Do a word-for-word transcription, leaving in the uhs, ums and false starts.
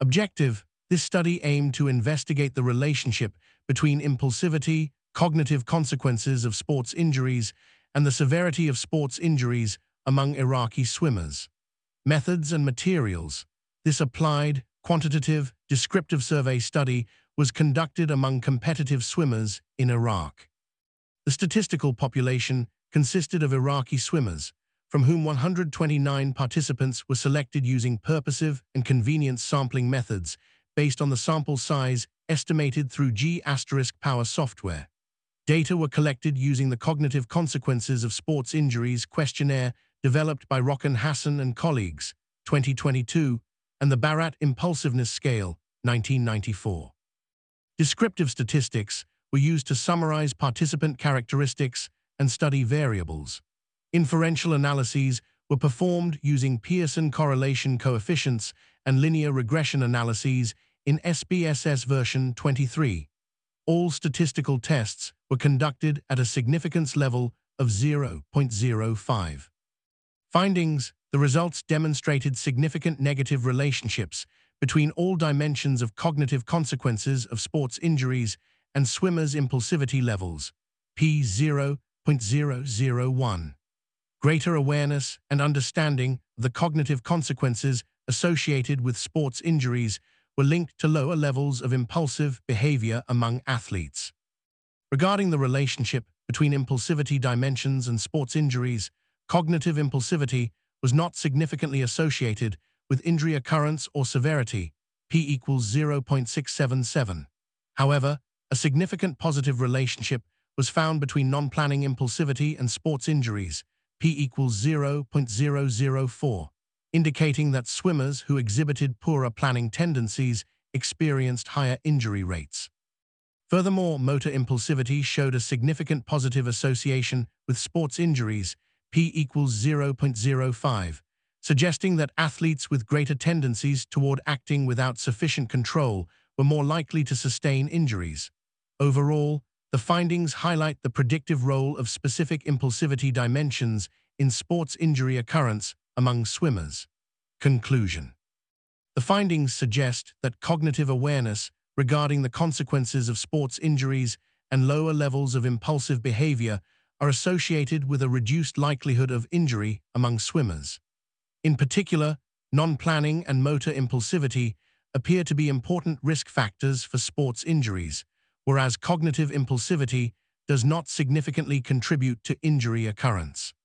Objective: this study aimed to investigate the relationship between impulsivity, cognitive consequences of sports injuries, and the severity of sports injuries among Iraqi swimmers. Methods and materials: this applied, quantitative, descriptive survey study was conducted among competitive swimmers in Iraq. The statistical population consisted of Iraqi swimmers, from whom one hundred twenty-nine participants were selected using purposive and convenient sampling methods based on the sample size estimated through G*Power software. Data were collected using the Cognitive Consequences of Sports Injuries questionnaire developed by Rokhan Hassan and colleagues, twenty twenty-two, and the Bharat Impulsiveness Scale, nineteen ninety-four. Descriptive statistics were used to summarize participant characteristics and study variables. Inferential analyses were performed using Pearson correlation coefficients and linear regression analyses in S P S S version twenty-three. All statistical tests were conducted at a significance level of zero point zero five. Findings: the results demonstrated significant negative relationships between all dimensions of cognitive consequences of sports injuries and swimmers' impulsivity levels, p zero point zero zero one. Greater awareness and understanding of the cognitive consequences associated with sports injuries were linked to lower levels of impulsive behavior among athletes. Regarding the relationship between impulsivity dimensions and sports injuries, cognitive impulsivity was not significantly associated with injury occurrence or severity, p equals zero point six seven seven. However, a significant positive relationship was found between non-planning impulsivity and sports injuries, p equals zero point zero zero four, indicating that swimmers who exhibited poorer planning tendencies experienced higher injury rates. Furthermore, motor impulsivity showed a significant positive association with sports injuries, p equals zero point zero five, suggesting that athletes with greater tendencies toward acting without sufficient control were more likely to sustain injuries. Overall, the findings highlight the predictive role of specific impulsivity dimensions in sports injury occurrence among swimmers. Conclusion: the findings suggest that cognitive awareness regarding the consequences of sports injuries and lower levels of impulsive behavior are associated with a reduced likelihood of injury among swimmers. In particular, non-planning and motor impulsivity appear to be important risk factors for sports injuries, whereas cognitive impulsivity does not significantly contribute to injury occurrence.